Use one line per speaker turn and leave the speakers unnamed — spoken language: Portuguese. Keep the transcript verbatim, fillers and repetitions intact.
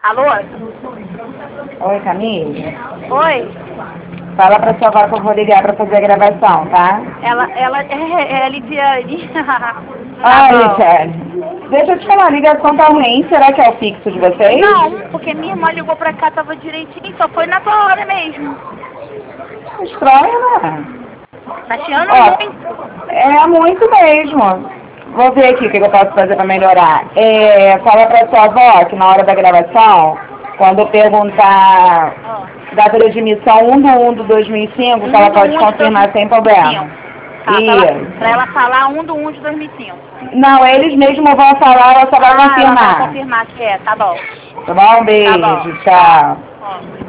Alô?
Oi, Camille.
Oi?
Fala pra sua avó que eu vou ligar pra fazer a gravação, tá?
Ela, ela, é, é a Lidiane. Tá
Ah,
bom.
Lidiane. Deixa eu te falar, a ligação tá ruim. Será que é o fixo de vocês?
Não, porque minha irmã ligou pra cá, tava direitinho, só foi na tua hora mesmo.
Estranho, né?
Tá chiando muito.
Ó, é muito mesmo. Vou ver aqui o que eu posso fazer pra melhorar. É, fala pra sua avó que na hora da gravação, quando eu perguntar
Ó.
data de admissão um do um de dois mil e cinco, que ela
um do
pode
um de
confirmar sem problema.
Tá, pra ela, pra
Isso.
ela falar um do um de dois mil e cinco.
Não, eles mesmos vão falar, ela só vai
Ah, ela vai
confirmar.
confirmar que é, tá bom.
Tá bom? Um
Tá bom.
beijo,
Tá.
tchau.
Ó.